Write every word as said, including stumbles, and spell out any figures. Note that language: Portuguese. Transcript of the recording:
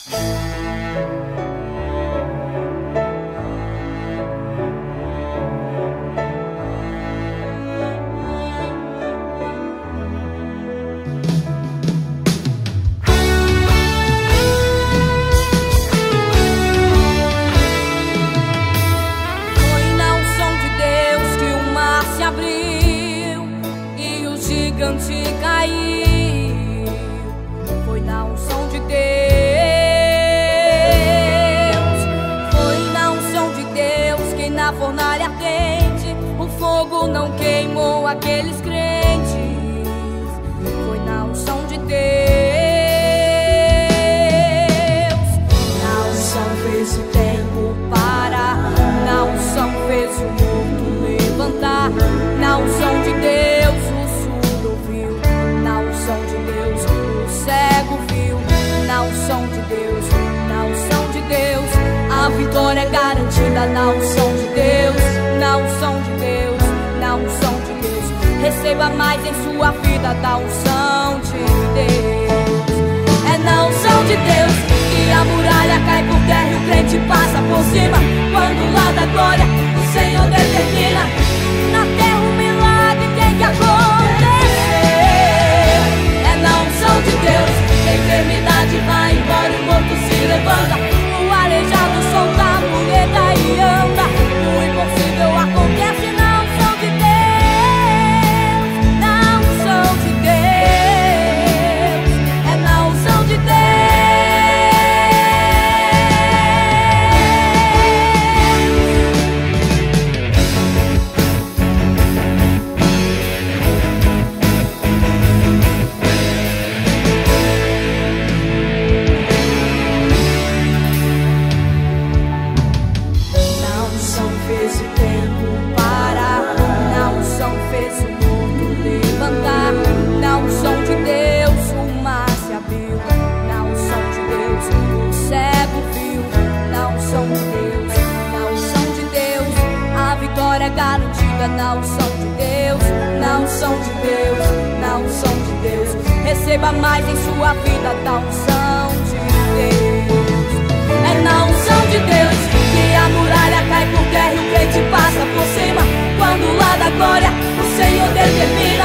gigante caiu. Foi na unção de Deus, foi na unção de Deus que na fornalha ardente o fogo não queimou aqueles crentes. Foi na unção de Deus. Na unção fez o tempo parar, na unção fez o morto levantar, na unção de Deus o surdo ouviu, na unção de Deus o cego viu, na unção de Deus, na unção de Deus a vitória é garantida, na unção de Deus, na unção de Deus, na unção de Deus. Receba mais em sua vida da unção de Deus. É na unção de Deus que a muralha cai por terra e o crente passa por cima. Quando lá da glória o Senhor determina, na terra um milagre tem que acontecer. É na unção de Deus que a enfermidade vai embora, o morto se levanta, o aleijado solta, a muleta e anda. O impossível acontece na unção de Deus, na unção de Deus. É na unção de Deus. Fez o tempo parar, na unção fez o morto levantar, na unção de Deus o mar se abriu, na unção de Deus o cego viu, na unção de Deus, na unção de Deus a vitória é garantida, na unção de Deus, na unção de Deus, na unção de Deus. Receba mais em sua vida da unção de Deus. É na unção de Deus que a muralha cai por terra e o crente passa por cima. Quando lá da glória o Senhor determina,